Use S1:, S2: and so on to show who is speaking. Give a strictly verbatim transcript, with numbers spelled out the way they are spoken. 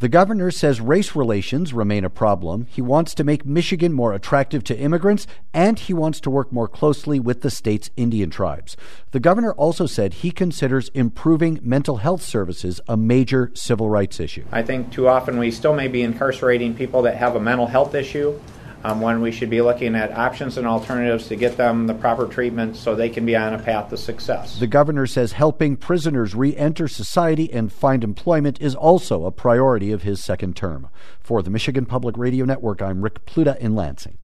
S1: The governor says race relations remain a problem. He wants to make Michigan more attractive to immigrants, and he wants to work more closely with the state's Indian tribes. The governor also said he considers improving mental health services a major civil rights issue.
S2: I think too often we still may be incarcerating people that have a mental health issue, um, when we should be looking at options and alternatives to get them the proper treatment so they can be on a path to success.
S1: The governor says helping prisoners re-enter society and find employment is also a priority of his second term. For the Michigan Public Radio Network, I'm Rick Pluta in Lansing.